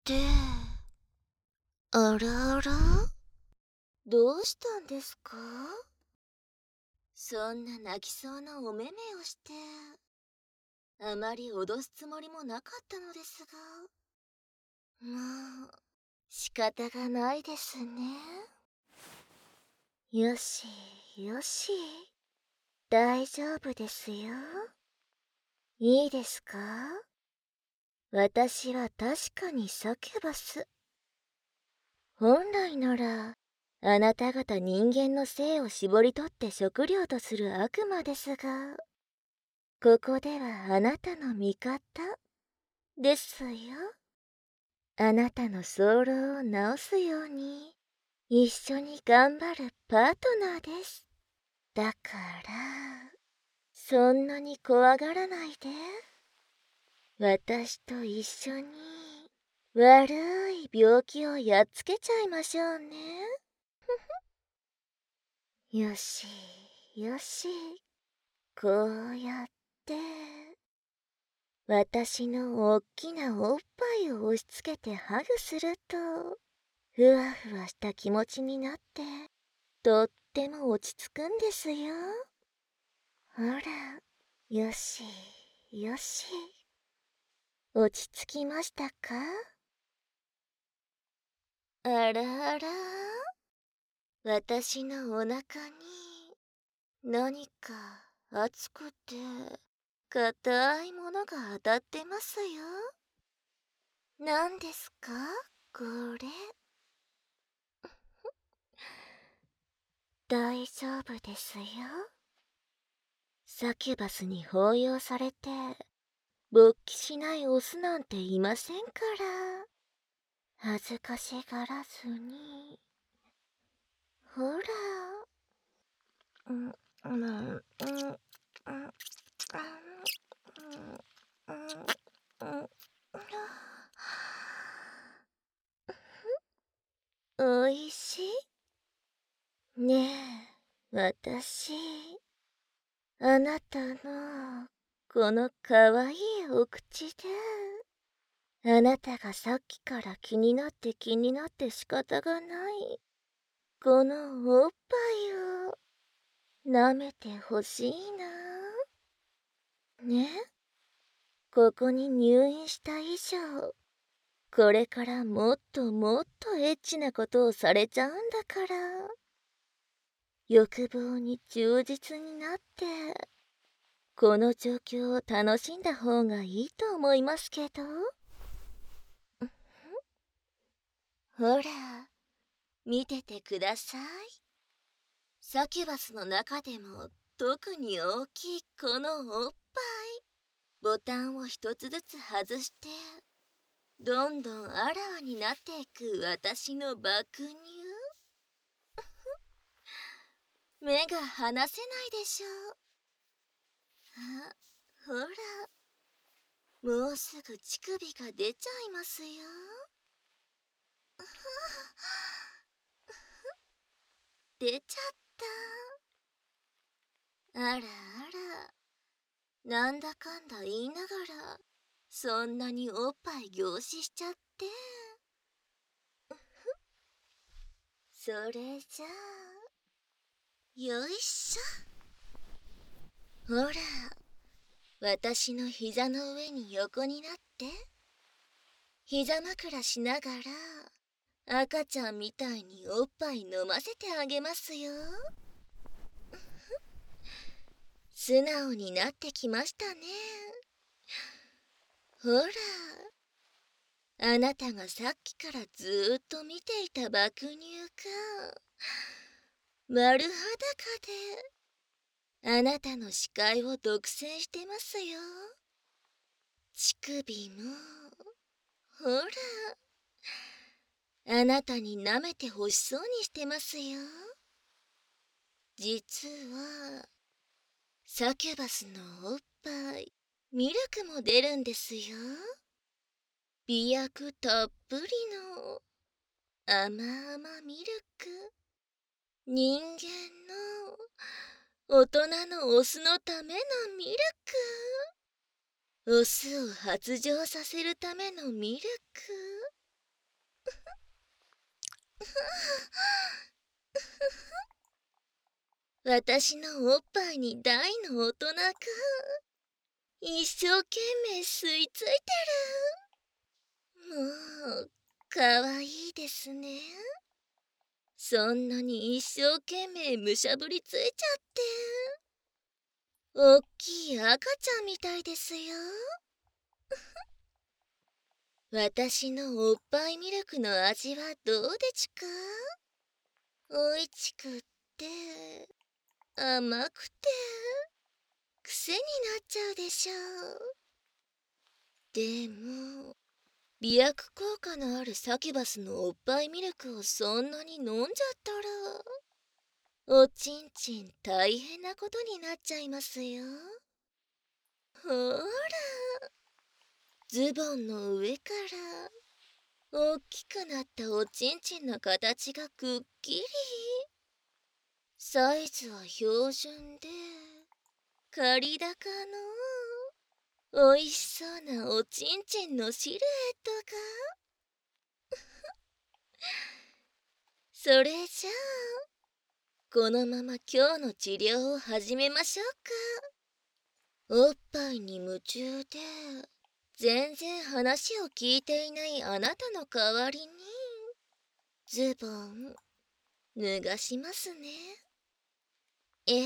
て、あらあら、どうしたんですか？そんな泣きそうなお目目をして、あまり脅すつもりもなかったのですが、まあ、仕方がないですね。よし、よし、大丈夫ですよ。いいですか？私は確かにサキュバス。本来なら、あなた方人間の性を絞り取って食料とする悪魔ですが、ここではあなたの味方ですよ。あなたの早漏を治すように、一緒に頑張るパートナーです。だから、そんなに怖がらないで。私と一緒に、悪い病気をやっつけちゃいましょうね。よし、よし。こうやって、私のおっきなおっぱいを押し付けてハグすると、ふわふわした気持ちになって、とっても落ち着くんですよ。ほら、よし、よし。落ち着きましたか？あらあら、私のお腹に何か熱くて硬いものが当たってますよ。何ですかこれ？大丈夫ですよ。サキュバスに抱擁されて勃起しないオスなんていませんから。恥ずかしがらずに。ほら。うん、うん、うん、うん、うん、うん、おいしいねえ、私、あなたの、このかわいいお口で、あなたがさっきから気になって気になって仕方がない、このおっぱいを、舐めてほしいな。ね、ここに入院した以上、これからもっともっとエッチなことをされちゃうんだから、欲望に忠実になって、この状況を楽しんだ方がいいと思いますけど。ほら、見ててください。サキュバスの中でも特に大きいこのおっぱい。ボタンを一つずつ外して、どんどんあらわになっていく私の爆乳。目が離せないでしょう。あ、ほら、もうすぐ乳首が出ちゃいますよ。出ちゃった。あらあら、なんだかんだ言いながら、そんなにおっぱい凝視しちゃって。それじゃあ、よいしょ。ほら、私の膝の上に横になって、膝枕しながら、赤ちゃんみたいにおっぱい飲ませてあげますよ。素直になってきましたね。ほら、あなたがさっきからずーっと見ていた爆乳が、丸裸で、あなたの視界を独占してますよ。乳首も、ほら、あなたに舐めてほしそうにしてますよ。実は、サキュバスのおっぱい、ミルクも出るんですよ。美薬たっぷりの甘々ミルク。人間の大人のオスのためのミルク。オスを発情させるためのミルク。 私のおっぱいに大の大人が一生懸命吸い付いてる。もうかわいいですね。そんなに一生懸命むしゃぶりついちゃって、おっきい赤ちゃんみたいですよ。私のおっぱいミルクの味はどうでちか？おいちくって甘くて癖になっちゃうでしょう。でも美薬効果のあるサキュバスのおっぱいミルクをそんなに飲んじゃったら、おちんちん大変なことになっちゃいますよ。ほら、ズボンの上から大きくなったおちんちんの形がくっきり。サイズは標準で刈り高のおいしそうなおちんちんのシルエットが。それじゃあこのまま今日の治療を始めましょうか。おっぱいに夢中で全然話を聞いていないあなたの代わりにズボン脱がしますね。えい。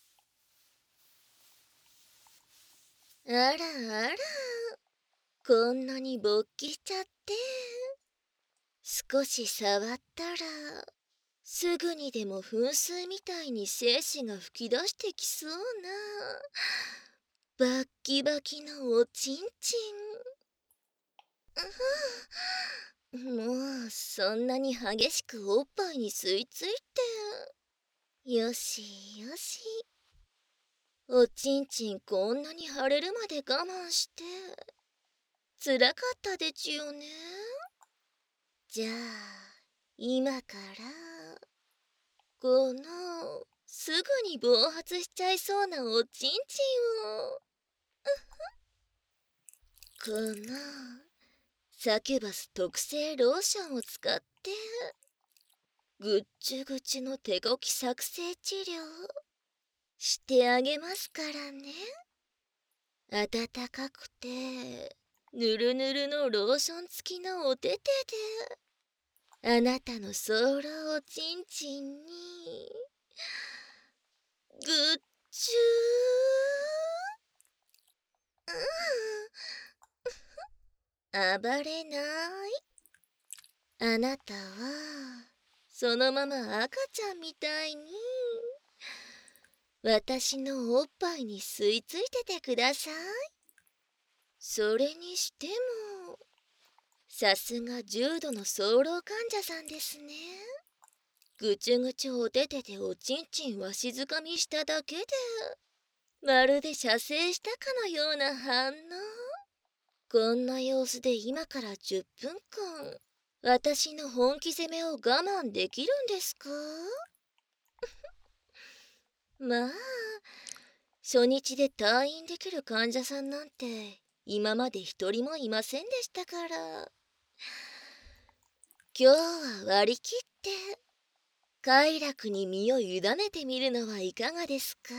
あらあら、こんなに勃起しちゃって、少し触ったらすぐにでも噴水みたいに精子が噴き出してきそうなバッキバキのおちんちん。もうそんなに激しくおっぱいに吸い付いて、よしよし。おちんちんこんなに腫れるまで我慢してつらかったでちゅよね。じゃあ今からこのすぐに暴発しちゃいそうなおちんちんをこのサキュバス特製ローションを使ってぐっちゅぐちゅの手こき作成治療してあげますからね。温かくてぬるぬるのローション付きのお手手であなたのソーラおちんちんにぐっちゅー。暴れない。あなたはそのまま赤ちゃんみたいに私のおっぱいに吸い付いててください。それにしてもさすが重度の早漏患者さんですね。ぐちゅぐちゅお手手でおちんちんわしづかみしただけでまるで射精したかのような反応。こんな様子で今から10分間私の本気攻めを我慢できるんですか？まあ初日で退院できる患者さんなんて今まで一人もいませんでしたから、今日は割り切って快楽に身を委ねてみるのはいかがですか？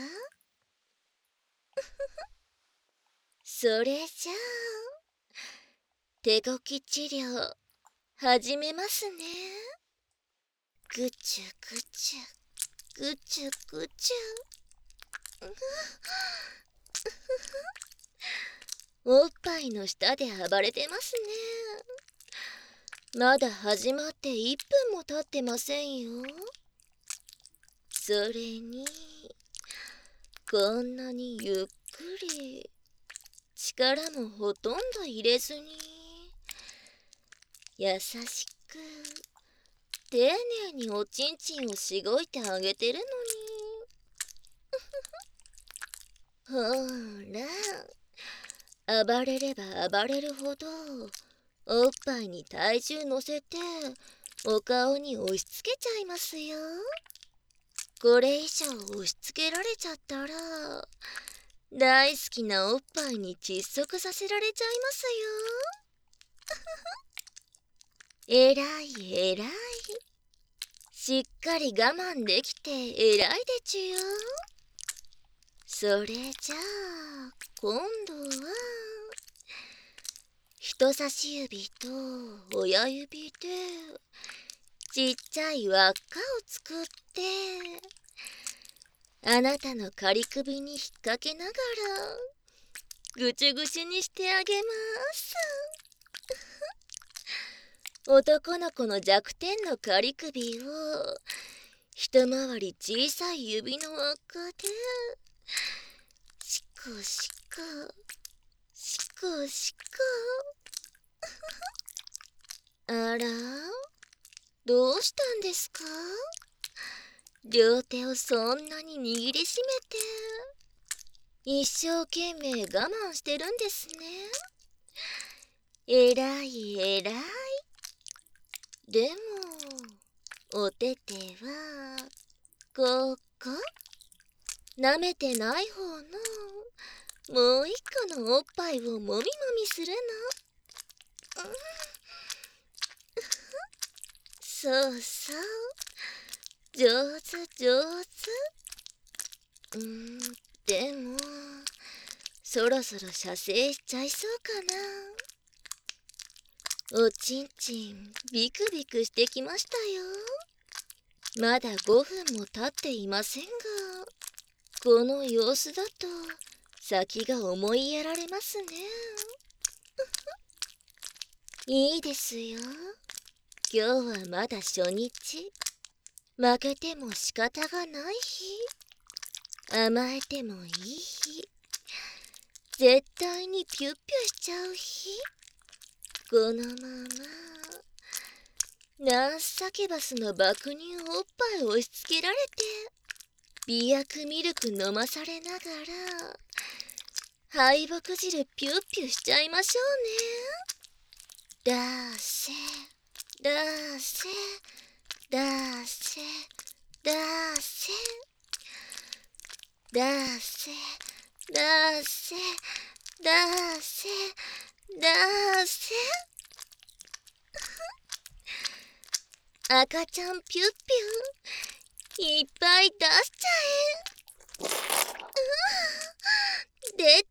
それじゃあ手こき治療始めますね。ぐちゅぐちゅぐちゅぐちゅ。おっぱいの下で暴れてますね。まだ始まって1分も経ってませんよ。それにこんなにゆっくり力もほとんど入れずに優しく丁寧におちんちんをしごいてあげてるのに。ほら暴れれば暴れるほどおっぱいに体重乗せてお顔に押し付けちゃいますよ。これ以上押し付けられちゃったら大好きなおっぱいに窒息させられちゃいますよ。えらいえらい。 しっかり我慢できて偉いでちゅよ。それじゃあ今度は人差し指と親指でちっちゃい輪っかを作ってあなたの仮首に引っ掛けながらぐちゅぐちゅにしてあげます。男の子の弱点の仮首を一回り小さい指の輪っかでシコシコシコシコ。あら、どうしたんですか？両手をそんなに握りしめて一生懸命我慢してるんですね。えらいえらい。でもお手手はここ、舐めてない方のもう一個のおっぱいをもみもみするの。そうそう、上手上手。でもそろそろ射精しちゃいそうかな。おちんちんビクビクしてきましたよ。まだ5分も経っていませんが、この様子だと先が思いやられますね。いいですよ。今日はまだ初日。負けても仕方がない日。甘えてもいい日。絶対にピュッピュしちゃう日。このままナースサキュバスの爆乳おっぱい押し付けられて美薬ミルク飲まされながら敗北汁ピュッピュしちゃいましょうね。だせだせだせだせだせだせだせだせ。赤ちゃんピュッピュいっぱい出しちゃえ。出て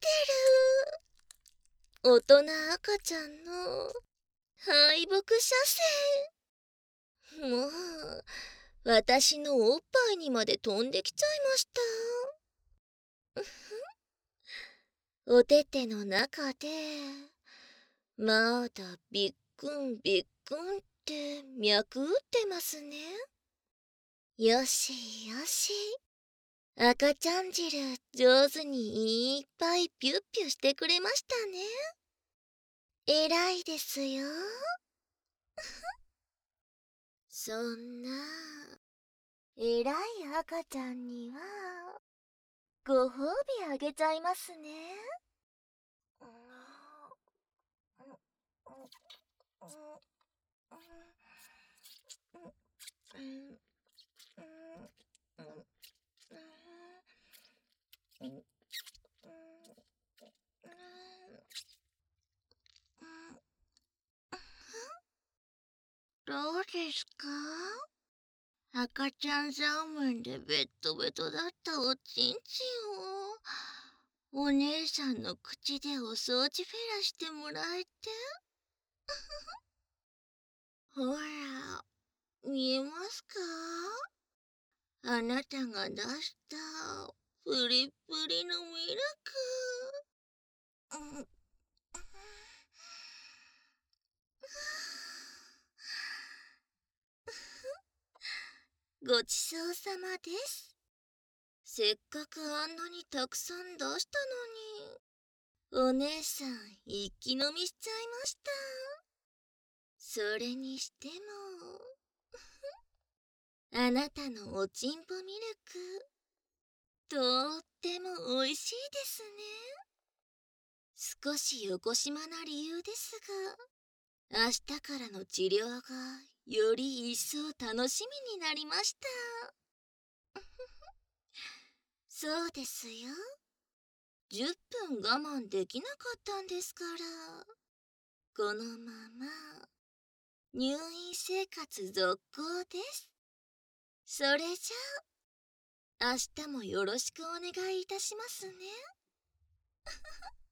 る。大人赤ちゃんの敗北射精。もう私のおっぱいにまで飛んできちゃいました。おてての中でまだビックンビックンって脈打ってますね。よしよし、赤ちゃん汁上手にいっぱいピュッピュしてくれましたね。偉いですよ。そんな偉い赤ちゃんにはご褒美あげちゃいますね。どうですか？赤ちゃん寒でベトベトだったおちんちんをお姉さんの口でお掃除フェラしてもらえて。ほら、見えますか？あなたが出したプリップリのミルク。ごちそうさまです。せっかくあんなにたくさん出したのに、お姉さん一気飲みしちゃいました。それにしても、あなたのおちんぽミルク、とってもおいしいですね。少しよこしまな理由ですが、明日からの治療がより一層楽しみになりました。そうですよ。10分我慢できなかったんですから。このまま入院生活続行です。 それじゃあ明日もよろしくお願いいたしますね。